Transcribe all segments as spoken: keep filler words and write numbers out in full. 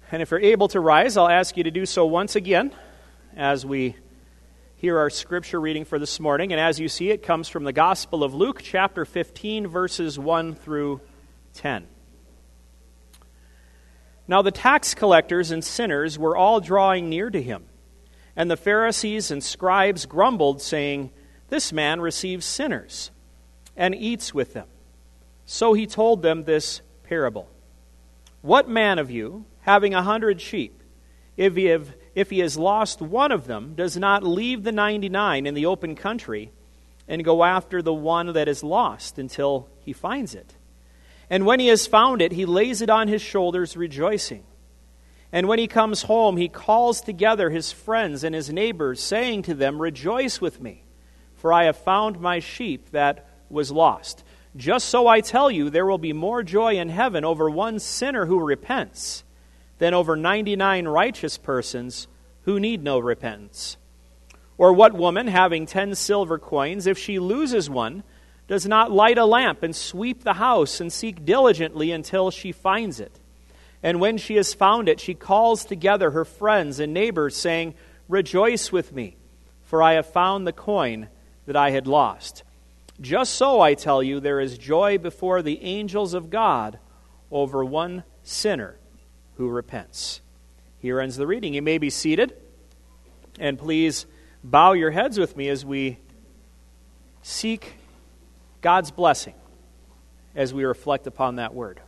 And if you're able to rise, I'll ask you to do so once again as we hear our scripture reading for this morning. And as you see, it comes from the Gospel of Luke, chapter fifteen, verses one through ten. Now the tax collectors and sinners were all drawing near to him, and the Pharisees and scribes grumbled, saying, "This man receives sinners and eats with them." So he told them this parable. "What man of you, having a hundred sheep, if he, have, if he has lost one of them, does not leave the ninety-nine in the open country and go after the one that is lost until he finds it? And when he has found it, he lays it on his shoulders, rejoicing. And when he comes home, he calls together his friends and his neighbors, saying to them, 'Rejoice with me, for I have found my sheep that was lost.' Just so I tell you, there will be more joy in heaven over one sinner who repents than over ninety-nine righteous persons who need no repentance. Or what woman, having ten silver coins, if she loses one, does not light a lamp and sweep the house and seek diligently until she finds it? And when she has found it, she calls together her friends and neighbors, saying, 'Rejoice with me, for I have found the coin that I had lost.' Just so, I tell you, there is joy before the angels of God over one sinner who repents." Here ends the reading. You may be seated. And please bow your heads with me as we seek God's blessing as we reflect upon that word.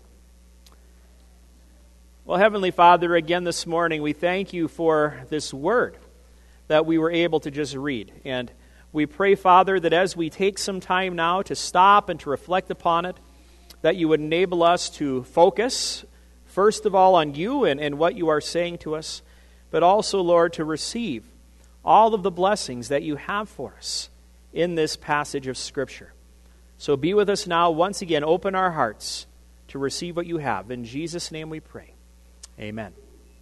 Well, Heavenly Father, again this morning, we thank you for this word that we were able to just read. And we pray, Father, that as we take some time now to stop and to reflect upon it, that you would enable us to focus, first of all, on you and, and what you are saying to us, but also, Lord, to receive all of the blessings that you have for us in this passage of Scripture. So be with us now. Once again, open our hearts to receive what you have. In Jesus' name we pray. Amen.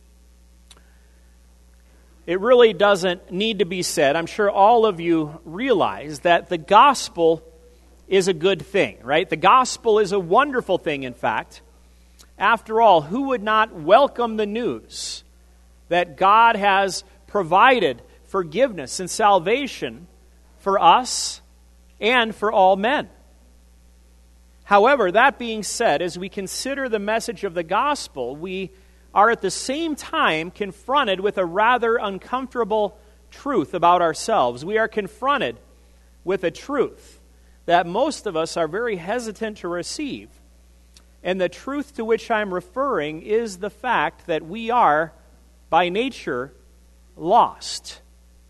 It really doesn't need to be said. I'm sure all of you realize that the gospel is a good thing, right? The gospel is a wonderful thing, in fact. After all, who would not welcome the news that God has provided forgiveness and salvation for us and for all men? However, that being said, as we consider the message of the gospel, we are at the same time confronted with a rather uncomfortable truth about ourselves. We are confronted with a truth that most of us are very hesitant to receive. And the truth to which I'm referring is the fact that we are, by nature, lost.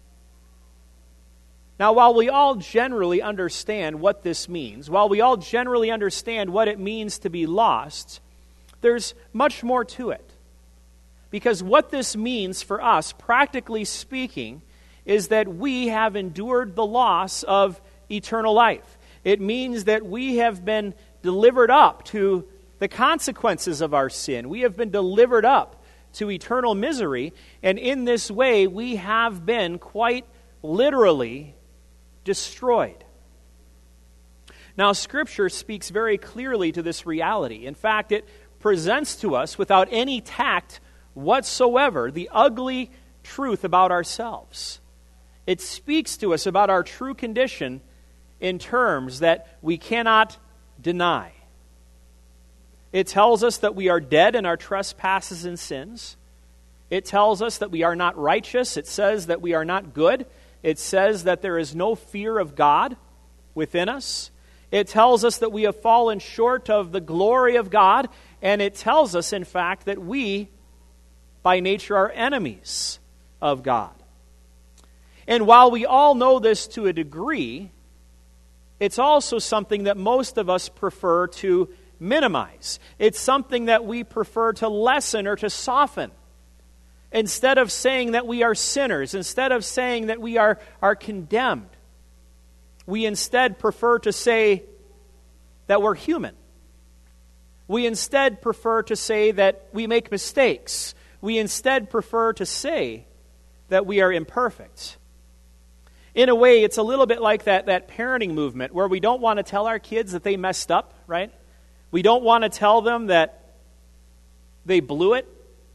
Now, while we all generally understand what this means, while we all generally understand what it means to be lost, there's much more to it. Because what this means for us, practically speaking, is that we have endured the loss of eternal life. It means that we have been delivered up to the consequences of our sin. We have been delivered up to eternal misery, and in this way we have been quite literally destroyed. Now, Scripture speaks very clearly to this reality. In fact, it presents to us without any tact whatsoever the ugly truth about ourselves. It speaks to us about our true condition in terms that we cannot deny. It tells us that we are dead in our trespasses and sins. It tells us that we are not righteous. It says that we are not good. It says that there is no fear of God within us. It tells us that we have fallen short of the glory of God. And it tells us, in fact, that we, by nature, are enemies of God. And while we all know this to a degree, it's also something that most of us prefer to minimize. It's something that we prefer to lessen or to soften. Instead of saying that we are sinners, instead of saying that we are, are condemned, we instead prefer to say that we're human. We instead prefer to say that we make mistakes. We instead prefer to say that we are imperfect. In a way, it's a little bit like that, that parenting movement where we don't want to tell our kids that they messed up, right? We don't want to tell them that they blew it,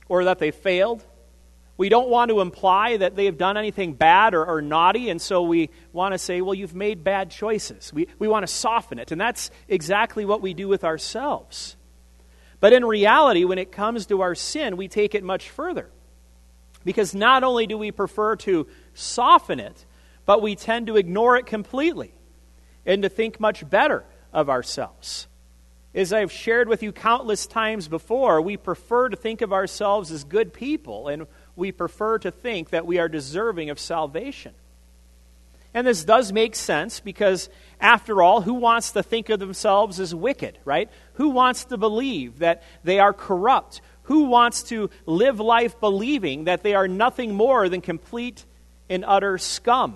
or that they failed. We don't want to imply that they have done anything bad or, or naughty, and so we want to say, well, you've made bad choices. We, we want to soften it, and that's exactly what we do with ourselves. But in reality, when it comes to our sin, we take it much further. Because not only do we prefer to soften it, but we tend to ignore it completely and to think much better of ourselves. As I've shared with you countless times before, we prefer to think of ourselves as good people, and we prefer to think that we are deserving of salvation. And this does make sense because, after all, who wants to think of themselves as wicked, right? Who wants to believe that they are corrupt? Who wants to live life believing that they are nothing more than complete and utter scum?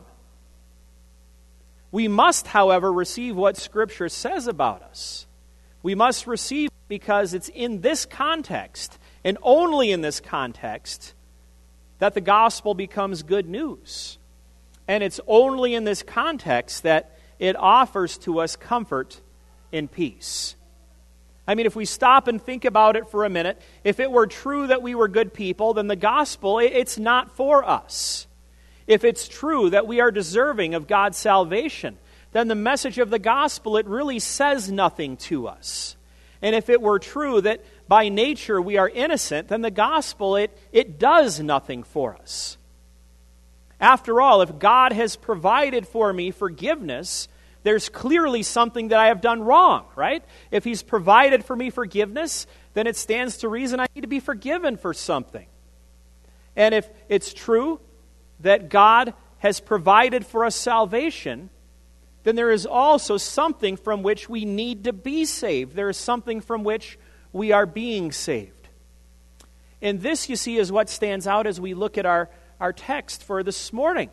We must, however, receive what Scripture says about us. We must receive it because it's in this context, and only in this context, that the gospel becomes good news. And it's only in this context that it offers to us comfort and peace. I mean, if we stop and think about it for a minute, if it were true that we were good people, then the gospel, it's not for us. If it's true that we are deserving of God's salvation, then the message of the gospel, it really says nothing to us. And if it were true that by nature we are innocent, then the gospel, it, it does nothing for us. After all, if God has provided for me forgiveness, there's clearly something that I have done wrong, right? If He's provided for me forgiveness, then it stands to reason I need to be forgiven for something. And if it's true that God has provided for us salvation, then there is also something from which we need to be saved. There is something from which we are being saved. And this, you see, is what stands out as we look at our, our text for this morning.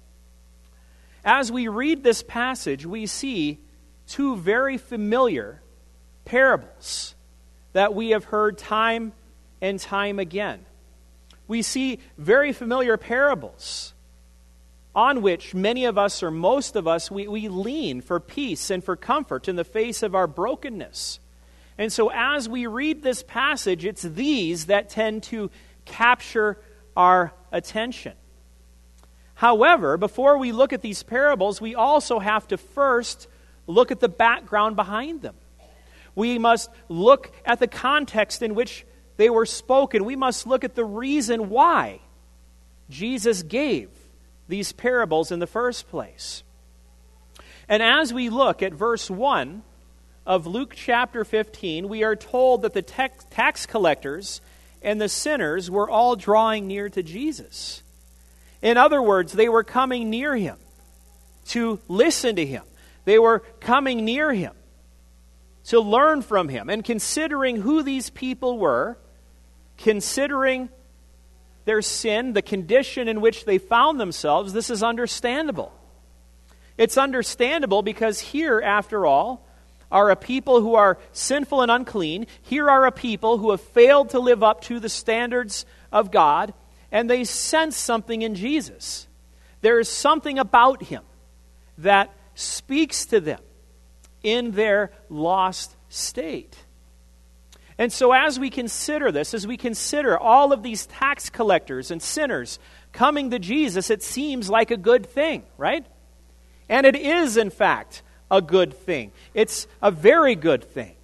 As we read this passage, we see two very familiar parables that we have heard time and time again. We see very familiar parables on which many of us, or most of us, we, we lean for peace and for comfort in the face of our brokenness. And so as we read this passage, it's these that tend to capture our attention. However, before we look at these parables, we also have to first look at the background behind them. We must look at the context in which they were spoken. We must look at the reason why Jesus gave these parables in the first place. And as we look at verse one of Luke chapter fifteen, we are told that the tax collectors and the sinners were all drawing near to Jesus. In other words, they were coming near Him to listen to Him. They were coming near Him to learn from Him. And considering who these people were, considering their sin, the condition in which they found themselves, this is understandable. It's understandable because here, after all, are a people who are sinful and unclean. Here are a people who have failed to live up to the standards of God, and they sense something in Jesus. There is something about Him that speaks to them in their lost state. And so as we consider this, as we consider all of these tax collectors and sinners coming to Jesus, it seems like a good thing, right? And it is, in fact, a good thing. It's a very good thing.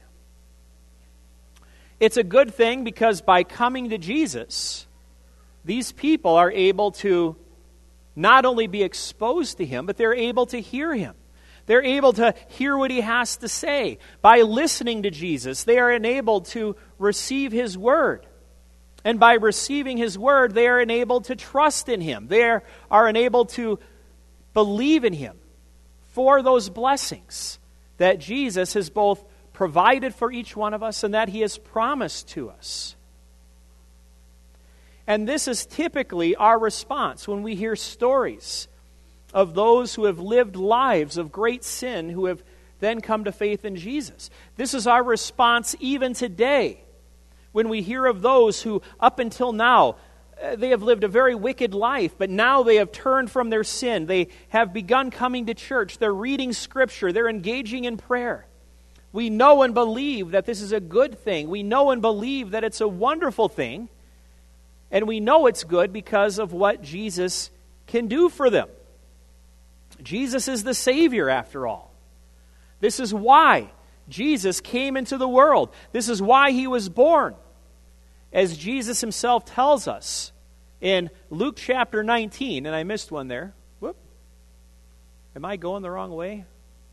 It's a good thing because by coming to Jesus, these people are able to not only be exposed to Him, but they're able to hear Him. They're able to hear what He has to say. By listening to Jesus, they are enabled to receive His Word. And by receiving His Word, they are enabled to trust in Him. They are, are enabled to believe in Him for those blessings that Jesus has both provided for each one of us and that He has promised to us. And this is typically our response when we hear stories of those who have lived lives of great sin who have then come to faith in Jesus. This is our response even today when we hear of those who up until now, uh, they have lived a very wicked life, but now they have turned from their sin. They have begun coming to church. They're reading Scripture. They're engaging in prayer. We know and believe that this is a good thing. We know and believe that it's a wonderful thing. And we know it's good because of what Jesus can do for them. Jesus is the Savior, after all. This is why Jesus came into the world. This is why he was born. As Jesus himself tells us in Luke chapter nineteen, and I missed one there. Whoop. Am I going the wrong way?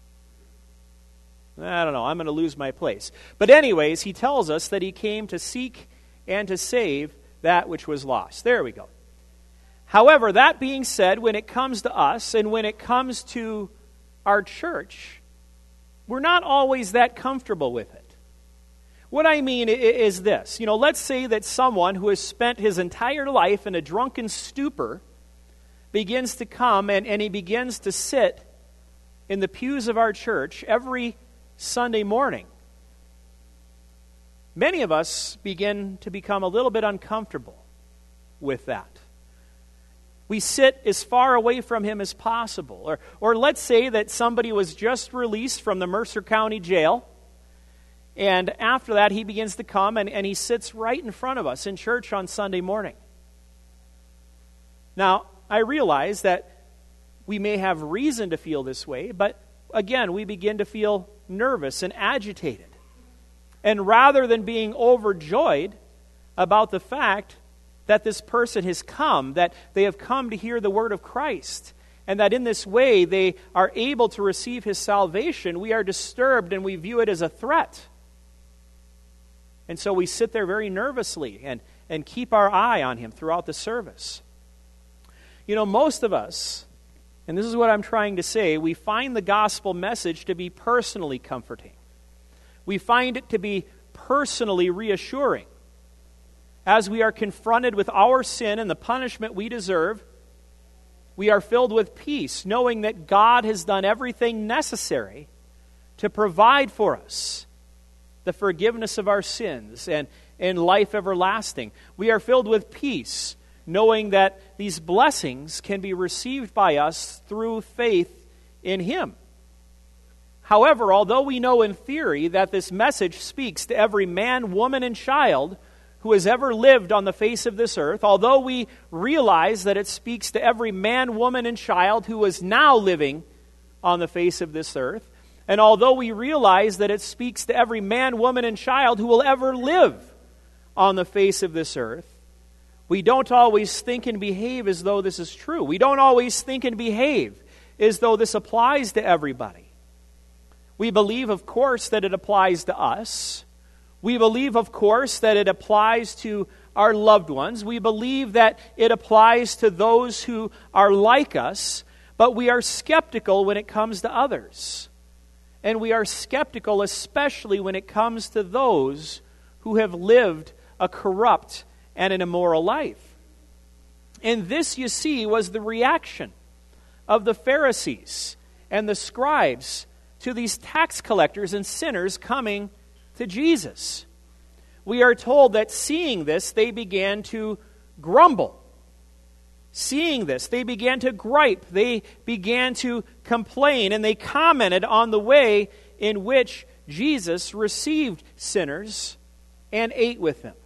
I don't know. I'm going to lose my place. But anyways, he tells us that he came to seek and to save that which was lost. There we go. However, that being said, when it comes to us and when it comes to our church, we're not always that comfortable with it. What I mean is this. You know, let's say that someone who has spent his entire life in a drunken stupor begins to come and, and he begins to sit in the pews of our church every Sunday morning. Many of us begin to become a little bit uncomfortable with that. We sit as far away from him as possible. Or, or let's say that somebody was just released from the Mercer County Jail, and after that he begins to come and, and he sits right in front of us in church on Sunday morning. Now, I realize that we may have reason to feel this way, but again, we begin to feel nervous and agitated. And rather than being overjoyed about the fact that this person has come, that they have come to hear the word of Christ, and that in this way they are able to receive his salvation, we are disturbed and we view it as a threat. And so we sit there very nervously and, and keep our eye on him throughout the service. You know, most of us, and this is what I'm trying to say, we find the gospel message to be personally comforting. We find it to be personally reassuring. As we are confronted with our sin and the punishment we deserve, we are filled with peace, knowing that God has done everything necessary to provide for us the forgiveness of our sins and, and life everlasting. We are filled with peace, knowing that these blessings can be received by us through faith in him. However, although we know in theory that this message speaks to every man, woman, and child who has ever lived on the face of this earth, although we realize that it speaks to every man, woman, and child who is now living on the face of this earth, and although we realize that it speaks to every man, woman, and child who will ever live on the face of this earth, we don't always think and behave as though this is true. We don't always think and behave as though this applies to everybody. We believe, of course, that it applies to us. We believe, of course, that it applies to our loved ones. We believe that it applies to those who are like us, but we are skeptical when it comes to others. And we are skeptical especially when it comes to those who have lived a corrupt and an immoral life. And this, you see, was the reaction of the Pharisees and the scribes to these tax collectors and sinners coming to Jesus. We are told that seeing this, they began to grumble. Seeing this, they began to gripe. They began to complain, and they commented on the way in which Jesus received sinners and ate with them.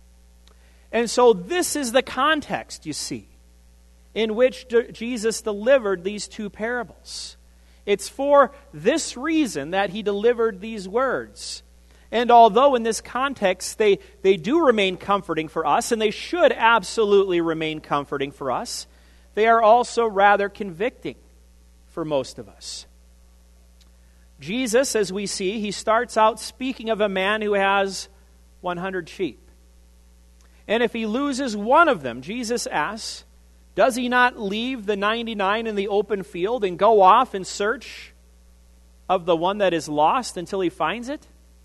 And so this is the context, you see, in which Jesus delivered these two parables. It's for this reason that he delivered these words. And although in this context they, they do remain comforting for us, and they should absolutely remain comforting for us, they are also rather convicting for most of us. Jesus, as we see, he starts out speaking of a man who has one hundred sheep. And if he loses one of them, Jesus asks, does he not leave the ninety-nine in the open field and go off in search of the one that is lost until he finds it?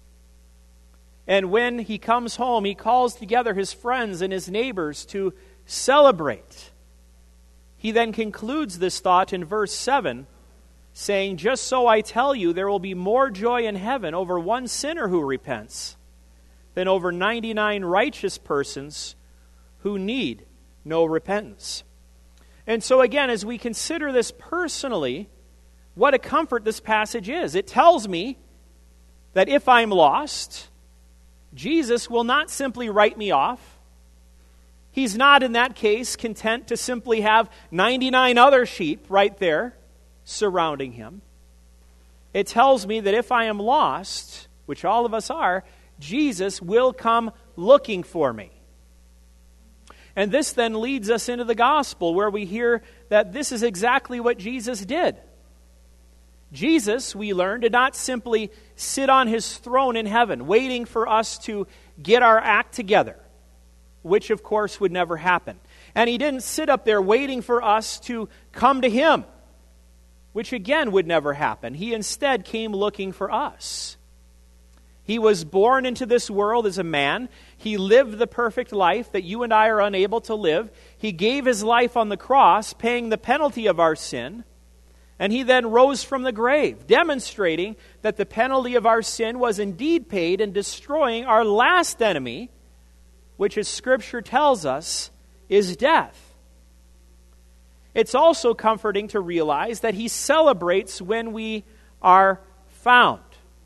And when he comes home, he calls together his friends and his neighbors to celebrate. He then concludes this thought in verse seven, saying, just so I tell you, there will be more joy in heaven over one sinner who repents than over ninety-nine righteous persons who need no repentance. And so again, as we consider this personally, what a comfort this passage is. It tells me that if I'm lost, Jesus will not simply write me off, He's not, in that case, content to simply have ninety-nine other sheep right there surrounding him. It tells me that if I am lost, which all of us are, Jesus will come looking for me. And this then leads us into the gospel, where we hear that this is exactly what Jesus did. Jesus, we learn, did not simply sit on his throne in heaven, waiting for us to get our act together, which of course would never happen. And he didn't sit up there waiting for us to come to him, which again would never happen. He instead came looking for us. He was born into this world as a man. He lived the perfect life that you and I are unable to live. He gave his life on the cross, paying the penalty of our sin. And he then rose from the grave, demonstrating that the penalty of our sin was indeed paid and destroying our last enemy, which, as Scripture tells us, is death. It's also comforting to realize that he celebrates when we are found.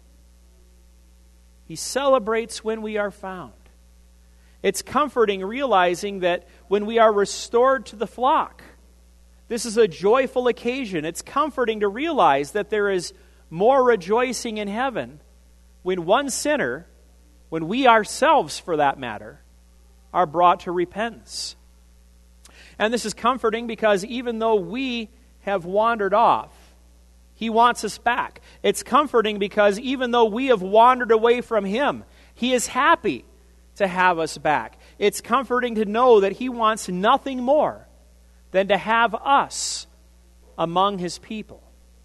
He celebrates when we are found. It's comforting realizing that when we are restored to the flock, this is a joyful occasion. It's comforting to realize that there is more rejoicing in heaven when one sinner, when we ourselves, for that matter, are brought to repentance. And this is comforting because even though we have wandered off, he wants us back. It's comforting because even though we have wandered away from him, he is happy to have us back. It's comforting to know that he wants nothing more than to have us among his people.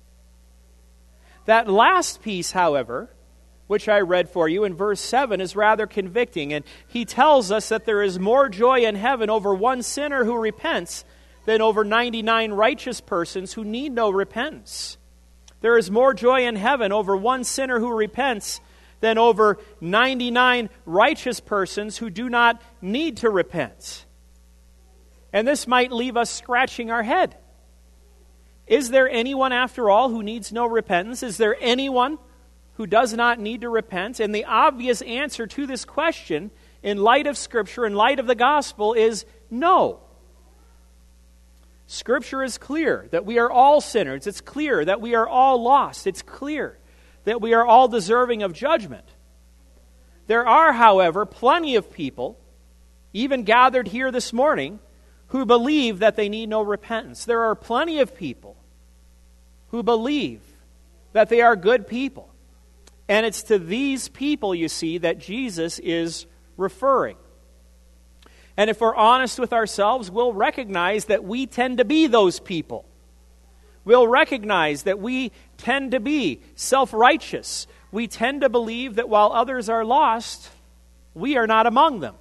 That last piece, however, which I read for you in verse seven, is rather convicting. And he tells us that there is more joy in heaven over one sinner who repents than over ninety-nine righteous persons who need no repentance. There is more joy in heaven over one sinner who repents than over ninety-nine righteous persons who do not need to repent. And this might leave us scratching our head. Is there anyone, after all, who needs no repentance? Is there anyone who does not need to repent? And the obvious answer to this question, in light of Scripture, in light of the gospel, is no. Scripture is clear that we are all sinners. It's clear that we are all lost. It's clear that we are all deserving of judgment. There are, however, plenty of people, even gathered here this morning, who believe that they need no repentance. There are plenty of people who believe that they are good people. And it's to these people, you see, that Jesus is referring. And if we're honest with ourselves, we'll recognize that we tend to be those people. We'll recognize that we tend to be self-righteous. We tend to believe that while others are lost, we are not among them.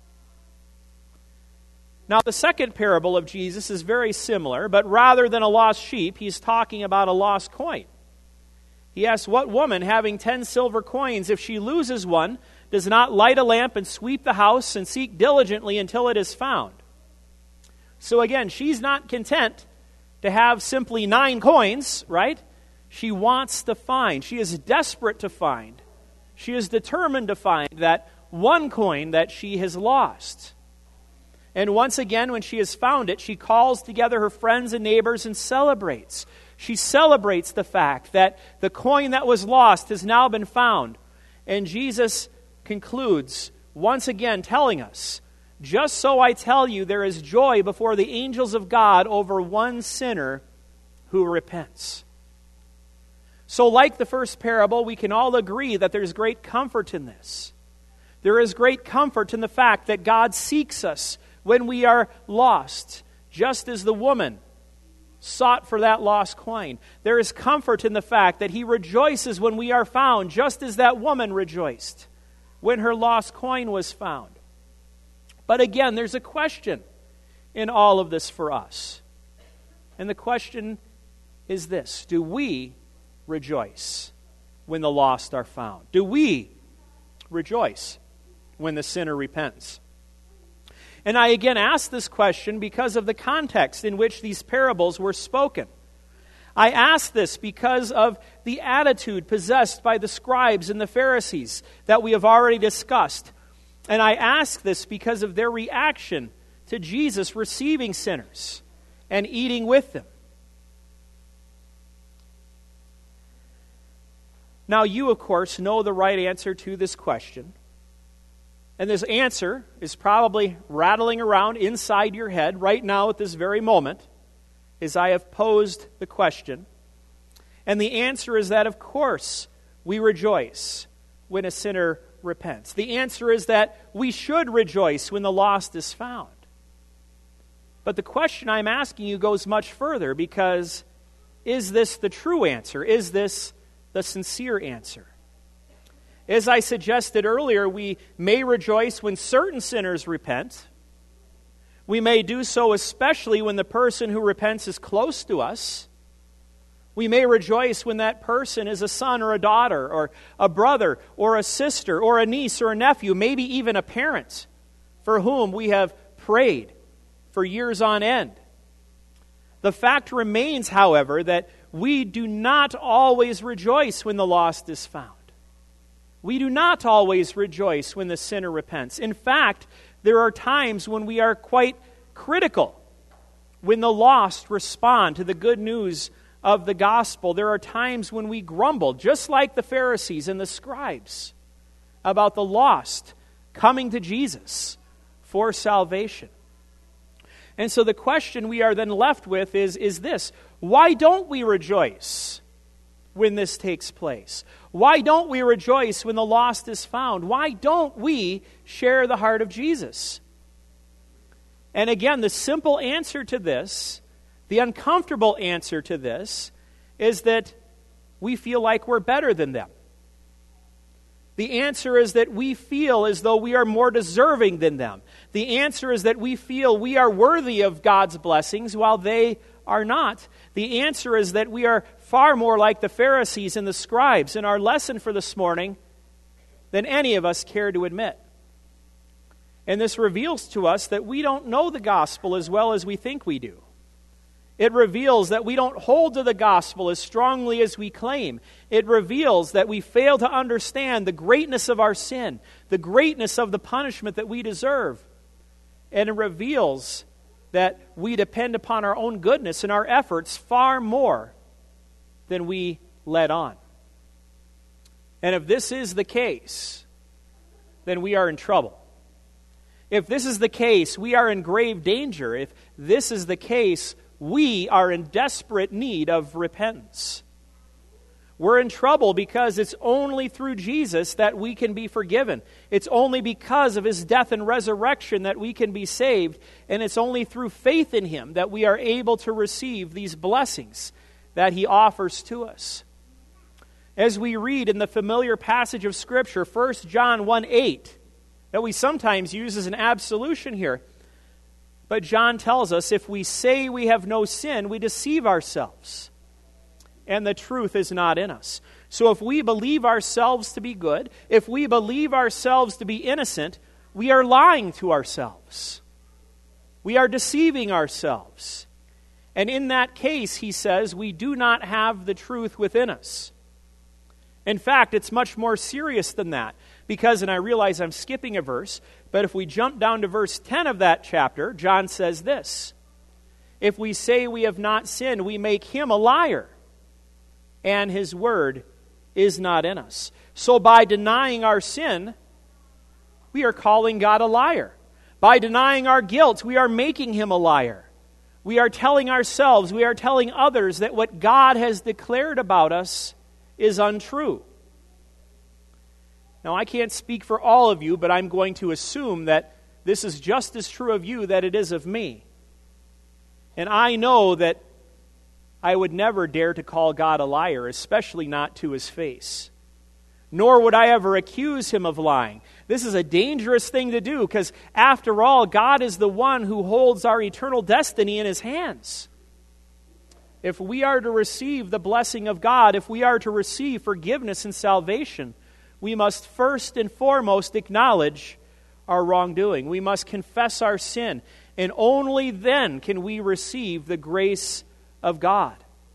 Now, the second parable of Jesus is very similar, but rather than a lost sheep, he's talking about a lost coin. He asks, what woman, having ten silver coins, if she loses one, does not light a lamp and sweep the house and seek diligently until it is found? So again, she's not content to have simply nine coins, right? She wants to find. She is desperate to find. She is determined to find that one coin that she has lost. And once again, when she has found it, she calls together her friends and neighbors and celebrates. She celebrates the fact that the coin that was lost has now been found. And Jesus concludes, once again telling us, just so I tell you, there is joy before the angels of God over one sinner who repents. So like the first parable, we can all agree that there's great comfort in this. There is great comfort in the fact that God seeks us when we are lost, just as the woman sought for that lost coin. There is comfort in the fact that he rejoices when we are found, just as that woman rejoiced when her lost coin was found. But again, there's a question in all of this for us. And the question is this: do we rejoice when the lost are found? Do we rejoice when the sinner repents? And I again ask this question because of the context in which these parables were spoken. I ask this because of the attitude possessed by the scribes and the Pharisees that we have already discussed. And I ask this because of their reaction to Jesus receiving sinners and eating with them. Now, you, of course, know the right answer to this question. And this answer is probably rattling around inside your head right now at this very moment as I have posed the question. And the answer is that, of course, we rejoice when a sinner repents. The answer is that we should rejoice when the lost is found. But the question I'm asking you goes much further, because is this the true answer? Is this the sincere answer? As I suggested earlier, we may rejoice when certain sinners repent. We may do so especially when the person who repents is close to us. We may rejoice when that person is a son or a daughter or a brother or a sister or a niece or a nephew, maybe even a parent for whom we have prayed for years on end. The fact remains, however, that we do not always rejoice when the lost is found. We do not always rejoice when the sinner repents. In fact, there are times when we are quite critical when the lost respond to the good news of the gospel. There are times when we grumble, just like the Pharisees and the scribes, about the lost coming to Jesus for salvation. And so the question we are then left with is, is this: why don't we rejoice when this takes place? Why don't we rejoice when the lost is found? Why don't we share the heart of Jesus? And again, the simple answer to this, the uncomfortable answer to this, is that we feel like we're better than them. The answer is that we feel as though we are more deserving than them. The answer is that we feel we are worthy of God's blessings while they are not. The answer is that we are far more like the Pharisees and the scribes in our lesson for this morning than any of us care to admit. And this reveals to us that we don't know the gospel as well as we think we do. It reveals that we don't hold to the gospel as strongly as we claim. It reveals that we fail to understand the greatness of our sin, the greatness of the punishment that we deserve. And it reveals that we depend upon our own goodness and our efforts far more than we let on. And if this is the case, then we are in trouble. If this is the case, we are in grave danger. If this is the case, we are in desperate need of repentance. We're in trouble because it's only through Jesus that we can be forgiven. It's only because of His death and resurrection that we can be saved. And it's only through faith in Him that we are able to receive these blessings that He offers to us. As we read in the familiar passage of Scripture, First John one eight, that we sometimes use as an absolution here. But John tells us, if we say we have no sin, we deceive ourselves, and the truth is not in us. So if we believe ourselves to be good, if we believe ourselves to be innocent, we are lying to ourselves. We are deceiving ourselves. And in that case, he says, we do not have the truth within us. In fact, it's much more serious than that. Because, and I realize I'm skipping a verse, but if we jump down to verse ten of that chapter, John says this: if we say we have not sinned, we make Him a liar, and His word is not in us. So by denying our sin, we are calling God a liar. By denying our guilt, we are making Him a liar. We are telling ourselves, we are telling others that what God has declared about us is untrue. Now, I can't speak for all of you, but I'm going to assume that this is just as true of you that it is of me. And I know that I would never dare to call God a liar, especially not to His face. Nor would I ever accuse Him of lying. This is a dangerous thing to do because, after all, God is the one who holds our eternal destiny in His hands. If we are to receive the blessing of God, if we are to receive forgiveness and salvation, we must first and foremost acknowledge our wrongdoing. We must confess our sin, and only then can we receive the grace of God.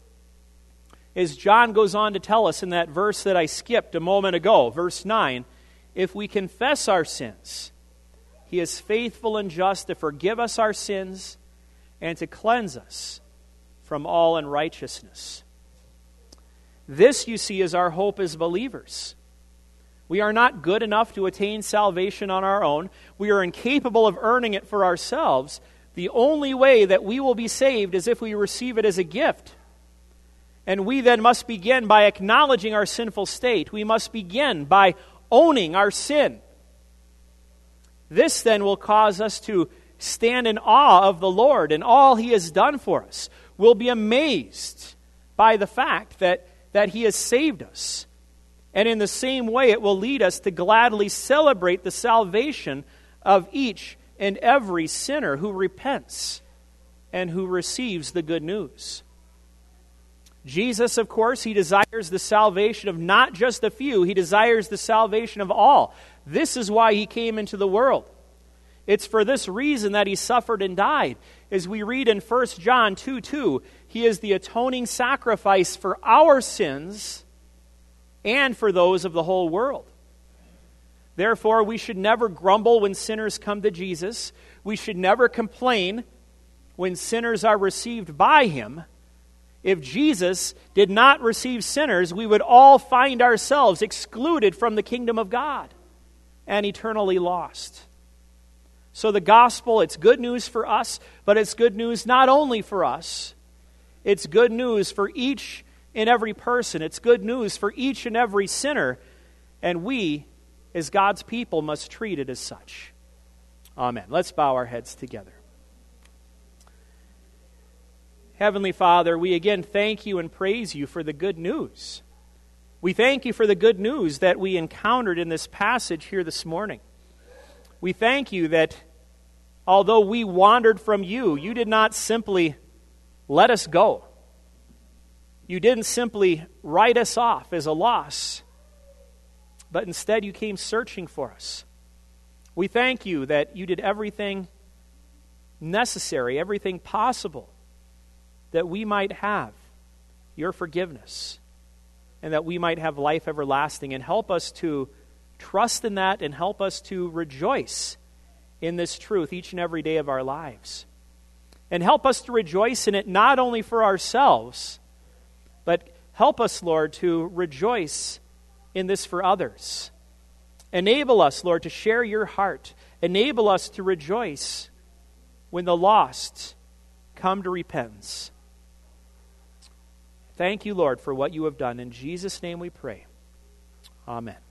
As John goes on to tell us in that verse that I skipped a moment ago, verse nine, if we confess our sins, He is faithful and just to forgive us our sins and to cleanse us from all unrighteousness. This, you see, is our hope as believers. We are not good enough to attain salvation on our own. We are incapable of earning it for ourselves. The only way that we will be saved is if we receive it as a gift. And we then must begin by acknowledging our sinful state. We must begin by owning our sin. This then will cause us to stand in awe of the Lord and all He has done for us. We'll be amazed by the fact that, that He has saved us. And in the same way, it will lead us to gladly celebrate the salvation of each and every sinner who repents and who receives the good news. Jesus, of course, He desires the salvation of not just a few. He desires the salvation of all. This is why He came into the world. It's for this reason that He suffered and died. As we read in First John two two, He is the atoning sacrifice for our sins and for those of the whole world. Therefore, we should never grumble when sinners come to Jesus. We should never complain when sinners are received by Him. If Jesus did not receive sinners, we would all find ourselves excluded from the kingdom of God and eternally lost. So the gospel, it's good news for us, but it's good news not only for us. It's good news for each in every person. It's good news for each and every sinner, and we, as God's people, must treat it as such. Amen. Let's bow our heads together. Heavenly Father, we again thank You and praise You for the good news. We thank You for the good news that we encountered in this passage here this morning. We thank You that although we wandered from You, You did not simply let us go. You didn't simply write us off as a loss, but instead You came searching for us. We thank You that You did everything necessary, everything possible, that we might have Your forgiveness and that we might have life everlasting. And help us to trust in that and help us to rejoice in this truth each and every day of our lives. And help us to rejoice in it not only for ourselves, but help us, Lord, to rejoice in this for others. Enable us, Lord, to share Your heart. Enable us to rejoice when the lost come to repentance. Thank You, Lord, for what You have done. In Jesus' name we pray. Amen.